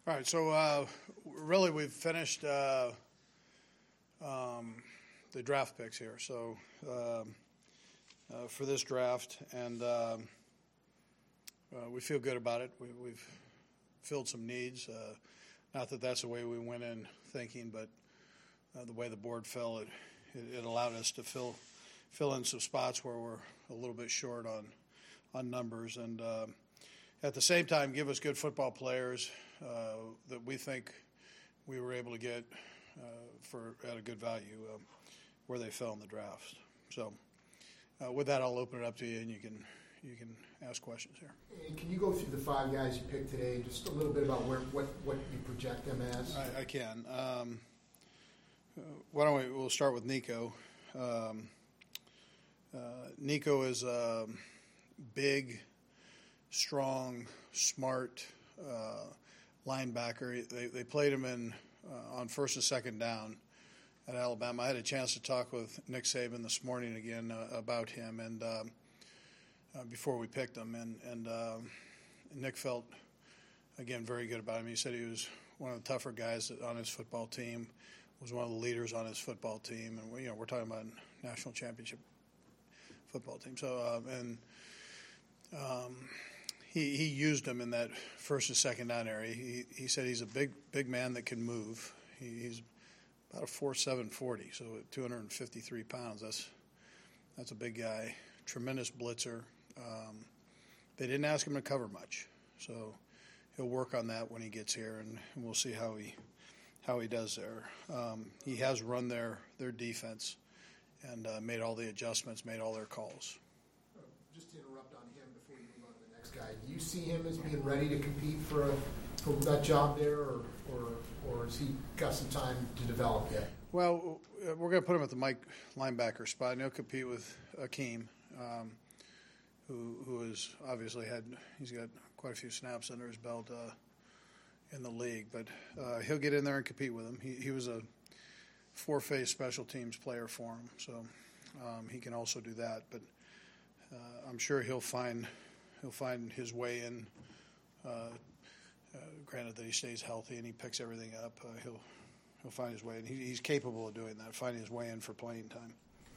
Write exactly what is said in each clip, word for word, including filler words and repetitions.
All right, so uh, really we've finished uh, um, the draft picks here. So um, uh, for this draft, and um, uh, we feel good about it. We, we've filled some needs. Uh, not that that's the way we went in thinking, but uh, the way the board fell, it, it, it allowed us to fill fill in some spots where we're a little bit short on on numbers, and uh, at the same time give us good football players uh, that we think we were able to get uh, for at a good value uh, where they fell in the draft. So uh, with that, I'll open it up to you, and you can you can ask questions here. And can you go through the five guys you picked today, just a little bit about where what, what you project them as? I, I can. Um, uh, why don't we? We'll start with Nico. Um, uh, Nico is a big, strong, smart uh, linebacker. They they played him in uh, on first and second down at Alabama. I had a chance to talk with Nick Saban this morning again uh, about him, and um, uh, before we picked him, and and um, Nick felt again very good about him. He said he was one of the tougher guys on his football team, was one of the leaders on his football team, and we, you know we're talking about a national championship football team. So uh, and um, he he used him in that first and second down area. He he said he's a big big man that can move. He, he's about a four seven forty, so at two hundred fifty-three pounds, that's that's a big guy. Tremendous blitzer. Um, they didn't ask him to cover much, so he'll work on that when he gets here, and, and we'll see how he how he does there. Um, he has run their their defense and uh, made all the adjustments, made all their calls. Uh, just to interrupt on him before you move on to the next guy, do you see him as being ready to compete for a, for that job there, or, or or has he got some time to develop yet? Well, we're going to put him at the Mike linebacker spot, and he'll compete with Akeem, um, who who has obviously had he's got quite a few snaps under his belt uh, in the league, but uh, he'll get in there and compete with him. He he was a four-phase special teams player for him, so um, he can also do that. But uh, I'm sure he'll find he'll find his way in. Uh, uh, granted that he stays healthy and he picks everything up, uh, he'll he'll find his way, and he, he's capable of doing that, finding his way in for playing time.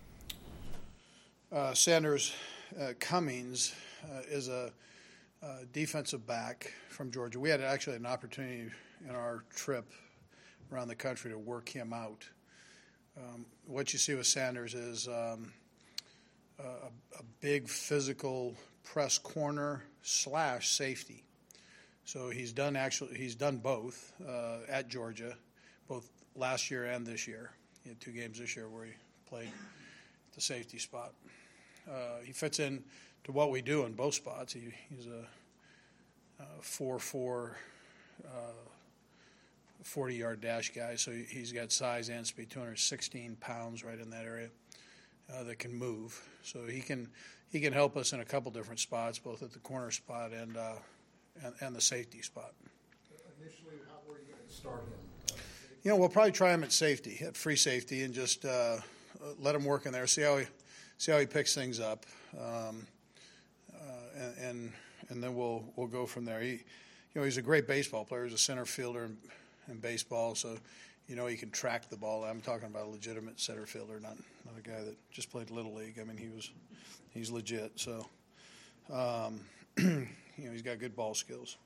Uh, Sanders uh, Cummings uh, is a uh, defensive back from Georgia. We had actually an opportunity in our trip around the country to work him out. Um, what you see with Sanders is um, a, a big physical press corner slash safety. So he's done actually he's done both uh, at Georgia, both last year and this year. He had two games this year where he played the safety spot. Uh, he fits in to what we do in both spots. He, he's a four four, forty-yard dash guy, so he's got size and speed, two hundred sixteen pounds right in that area uh, that can move. So he can he can help us in a couple different spots, both at the corner spot and uh, and, and the safety spot. Initially, how were you going to start him? Uh, you know, we'll probably try him at safety, at free safety, and just uh, let him work in there, see how he see how he picks things up, um, uh, and, and and then we'll we'll go from there. He, you know, he's a great baseball player. He's a center fielder in, in baseball, so you know he can track the ball. I'm talking about a legitimate center fielder, not not a guy that just played little league. I mean, he was he's legit. So, um, you know, he's got good ball skills.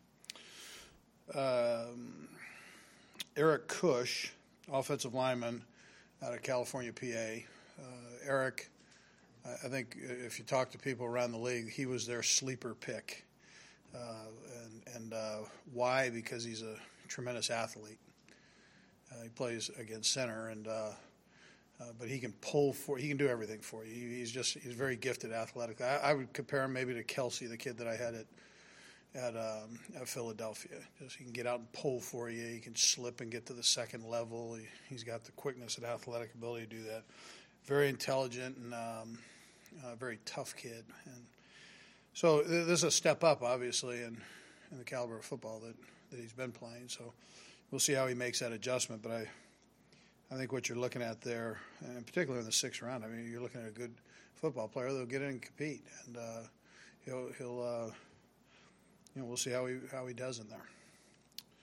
Um, Eric Cush, offensive lineman out of California, P A. Uh, Eric, I think if you talk to people around the league, he was their sleeper pick. Uh, and and uh, why? Because he's a tremendous athlete. Uh, he plays against center, and uh, uh, but he can pull for. He can do everything for you. He, he's just he's very gifted athletically. I, I would compare him maybe to Kelsey, the kid that I had at at um, at Philadelphia. Just he can get out and pull for you. He can slip and get to the second level. He, he's got the quickness and athletic ability to do that. Very intelligent and um, uh, very tough kid. And so th- this is a step up, obviously, in, in the caliber of football that, that he's been playing. So we'll see how he makes that adjustment. But I I think what you're looking at there, and particularly in the sixth round, I mean, you're looking at a good football player that'll get in and compete. And uh, he'll, he'll uh, you know, we'll see how he how he does in there.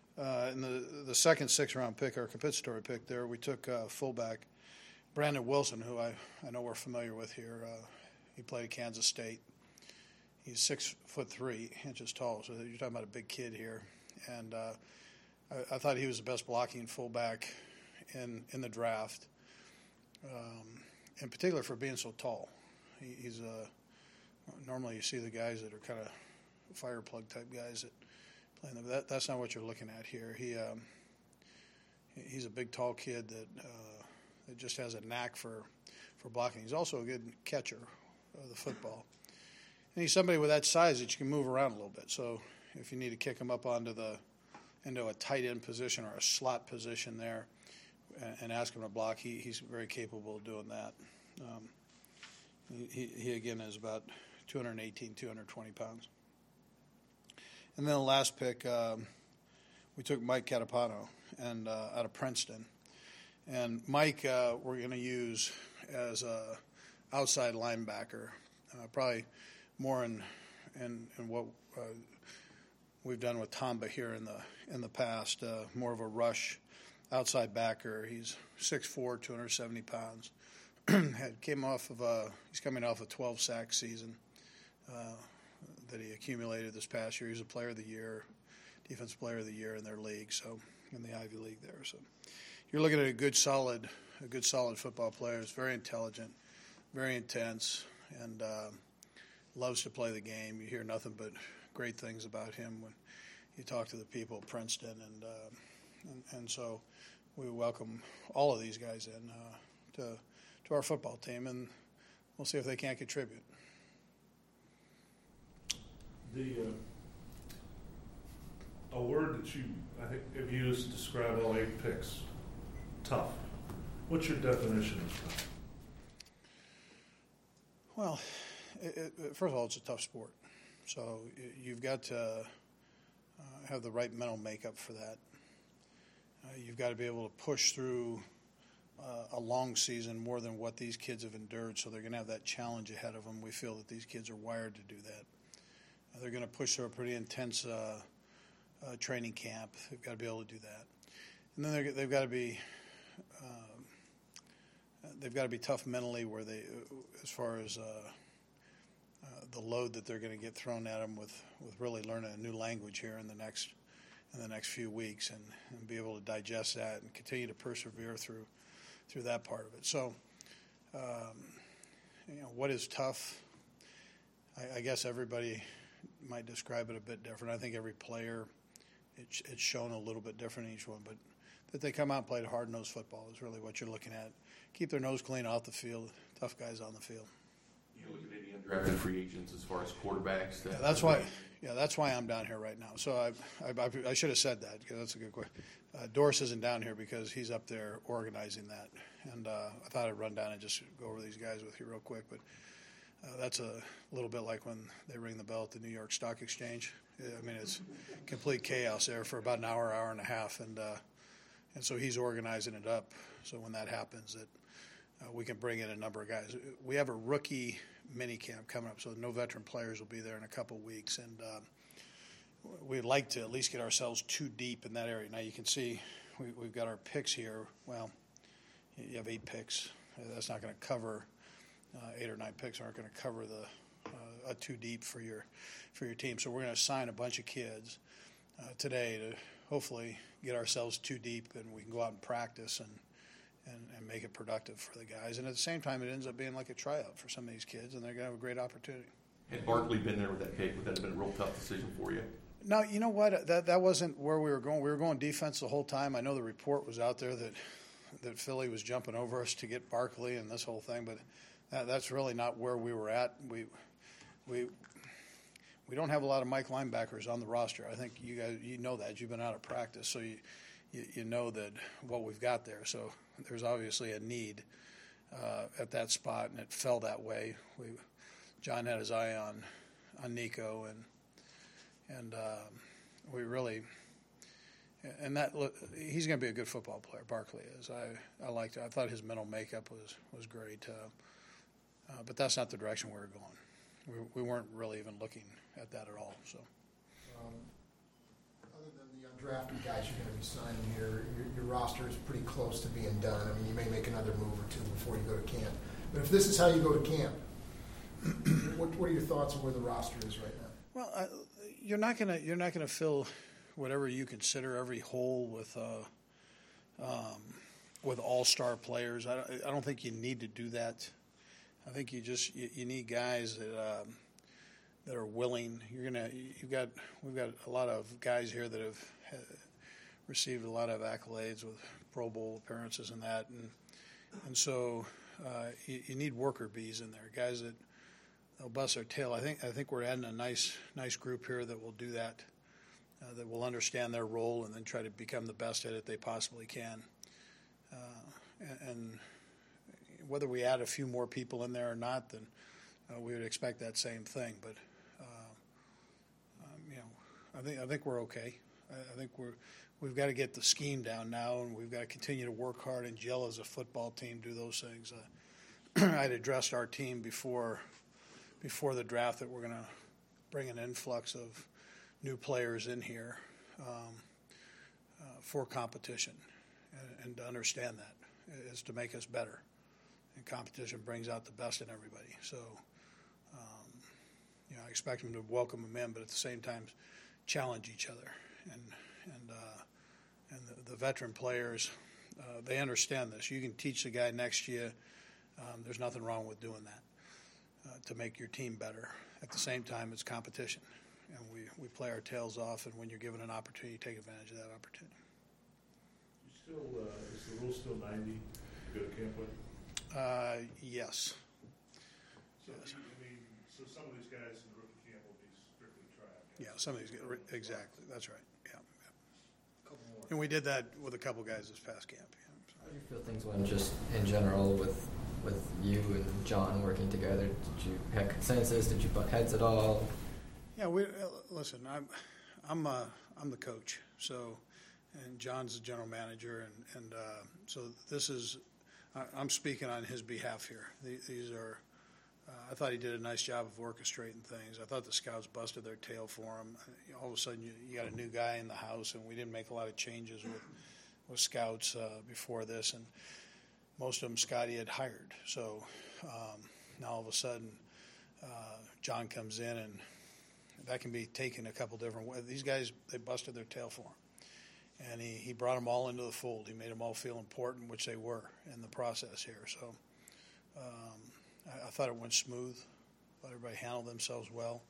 Uh, in the the second sixth round pick, our compensatory pick there, we took uh, fullback Brandon Wilson, who I, I know we're familiar with here. Uh, he played at Kansas State. He's six foot three inches tall, so you're talking about a big kid here. And uh, I, I thought he was the best blocking fullback in in the draft, um, in particular for being so tall. He, he's a normally you see the guys that are kind of fire plug type guys that play in the, that that's not what you're looking at here. He um, he's a big tall kid that uh, that just has a knack for for blocking. He's also a good catcher of the football. And he's somebody with that size that you can move around a little bit. So if you need to kick him up onto the into a tight end position or a slot position there and, and ask him to block, he, he's very capable of doing that. Um, he, he, again, is about two eighteen, two twenty pounds. And then the last pick, um, we took Mike Catapano and uh, out of Princeton. And Mike uh, we're going to use as a outside linebacker, uh, probably – more in, in, in what uh, we've done with Tamba here in the in the past, uh, more of a rush outside backer. He's six foot four, two seventy pounds. Had came off of a he's coming off a twelve sack season uh, that he accumulated this past year. He's a player of the year, defensive player of the year in their league, so in the Ivy League there. So you're looking at a good solid a good solid football player. He's very intelligent, very intense, and uh, loves to play the game. You hear nothing but great things about him when you talk to the people at Princeton, and uh, and, and so we welcome all of these guys in uh, to to our football team, and we'll see if they can't contribute. The uh, a word that you I think have used to describe all eight picks, tough. What's your definition of tough? Well. It, it, first of all, it's a tough sport, so you've got to uh, have the right mental makeup for that. Uh, you've got to be able to push through uh, a long season more than what these kids have endured, so they're going to have that challenge ahead of them. We feel that these kids are wired to do that. Uh, they're going to push through a pretty intense uh, uh, training camp. They've got to be able to do that, and then they've got to be uh, they've got to be tough mentally, where they, as far as uh, Uh, the load that they're going to get thrown at them with, with really learning a new language here in the next in the next few weeks, and, and be able to digest that and continue to persevere through through that part of it. So, um, you know, what is tough? I, I guess everybody might describe it a bit different. I think every player, it's, it's shown a little bit different in each one, but that they come out and play hard-nosed football is really what you're looking at. Keep their nose clean off the field, tough guys on the field. You look at any undrafted free agents as far as quarterbacks? That yeah, that's why. Yeah, that's why I'm down here right now. So I, I, I should have said that, because that's a good question. Uh, Doris isn't down here because he's up there organizing that, and uh, I thought I'd run down and just go over these guys with you real quick. But uh, that's a little bit like when they ring the bell at the New York Stock Exchange. I mean, it's complete chaos there for about an hour, hour and a half, and uh, and so he's organizing it up. So when that happens, that uh, we can bring in a number of guys. We have a rookie mini camp coming up, so no veteran players will be there in a couple of weeks, and uh, we'd like to at least get ourselves too deep in that area. Now you can see we, we've got our picks here. Well, you have eight picks. That's not going to cover uh, eight or nine picks. Aren't going to cover the uh, a too deep for your for your team. So we're going to assign a bunch of kids uh, today to hopefully get ourselves too deep, and we can go out and practice and. And, and make it productive for the guys. And at the same time, it ends up being like a tryout for some of these kids, and they're going to have a great opportunity. Had Barkley been there with that pick, would that have been a real tough decision for you? No, you know what? That that wasn't where we were going. We were going defense the whole time. I know the report was out there that that Philly was jumping over us to get Barkley and this whole thing, but that, that's really not where we were at. We we we don't have a lot of Mike linebackers on the roster. I think you guys you know that. You've been out of practice, so you you, you know that what we've got there. So there's obviously a need uh, at that spot, and it fell that way. We John had his eye on on Nico, and and uh, we really and that he's going to be a good football player. Barkley is. I I liked it. I thought his mental makeup was was great, uh, uh, but that's not the direction we were going. We we weren't really even looking at that at all. So. Um, other than the undrafted guys you're going to be signing here, your, your roster is pretty close to being done. I mean, you may make another move or two before you go to camp. But if this is how you go to camp, what, what are your thoughts on where the roster is right now? Well, I, you're not gonna you're not gonna fill whatever you consider every hole with uh, um, with all-star players. I don't, I don't think you need to do that. I think you just you, you need guys that um, that are willing. You're gonna you've got we've got a lot of guys here that have uh, received a lot of accolades with Pro Bowl appearances and that, and and so uh, you, you need worker bees in there, guys that they'll bust their tail. I think I think we're adding a nice nice group here that will do that, uh, that will understand their role and then try to become the best at it they possibly can. Uh, and, and whether we add a few more people in there or not, then uh, we would expect that same thing. But uh, um, you know, I think I think we're okay. I, I think we're we've got to get the scheme down now, and we've got to continue to work hard and gel as a football team, do those things. Uh, I'd addressed our team before. before the draft that we're going to bring an influx of new players in here um, uh, for competition, and, and to understand that is to make us better. And competition brings out the best in everybody. So, um, you know, I expect them to welcome them in, but at the same time, challenge each other. And and uh, and the, the veteran players, uh, they understand this. You can teach the guy next to you. Um, there's nothing wrong with doing that. Uh, to make your team better. At the same time, it's competition, and we, we play our tails off, and when you're given an opportunity, take advantage of that opportunity. You still, uh, is the rule still ninety to go to camp with? Uh, yes. So, yes. I mean, so some of these guys in the rookie camp will be strictly track. Yeah, some of these, exactly, that's right, yeah. yeah. Couple more. And we did that with a couple guys this past camp. Yeah, so. How do you feel things went just in general with with you and John working together? Did you have consensus? Did you butt heads at all? Yeah, we uh, listen. I'm, I'm, uh, I'm the coach. So, and John's the general manager, and and uh, so this is. I, I'm speaking on his behalf here. These, these are. Uh, I thought he did a nice job of orchestrating things. I thought the scouts busted their tail for him. All of a sudden, you, you got a new guy in the house, and we didn't make a lot of changes with with scouts uh, before this, and most of them Scotty had hired. So um, now all of a sudden, uh, John comes in, and that can be taken a couple different ways. These guys, they busted their tail for him. And he, he brought them all into the fold. He made them all feel important, which they were in the process here. So um, I, I thought it went smooth. Let everybody handle themselves well.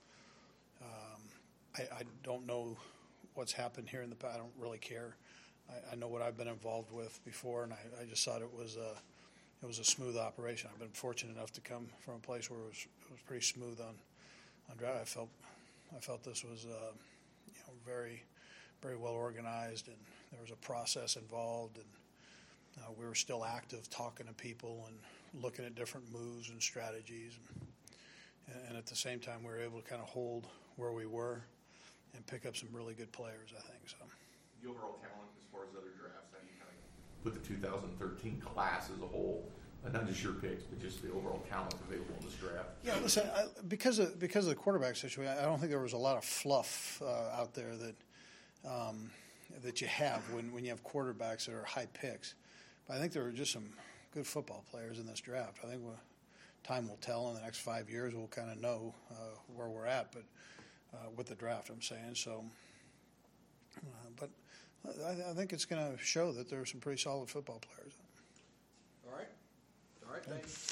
Um, I, I don't know what's happened here in the past. I don't really care. I, I know what I've been involved with before, and I, I just thought it was a, it was a smooth operation. I've been fortunate enough to come from a place where it was, it was pretty smooth on, on draft. I felt I felt this was uh, you know very very well organized, and there was a process involved, and uh, we were still active, talking to people and looking at different moves and strategies, and, and at the same time we were able to kind of hold where we were and pick up some really good players, I think. So The overall talent as far as other drafts, how do you kind of put the two thousand thirteen class as a whole, and not just your picks, but just the overall talent available in this draft? yeah, listen, I, because of because of the quarterback situation, I don't think there was a lot of fluff uh, out there that um, that you have when, when you have quarterbacks that are high picks. But I think there were just some good football players in this draft. I think we'll, time will tell. In the next five years, we'll kind of know uh, where we're at. But uh, with the draft, I'm saying so. Uh, but I, I think it's going to show that there are some pretty solid football players. All right. All right, thanks.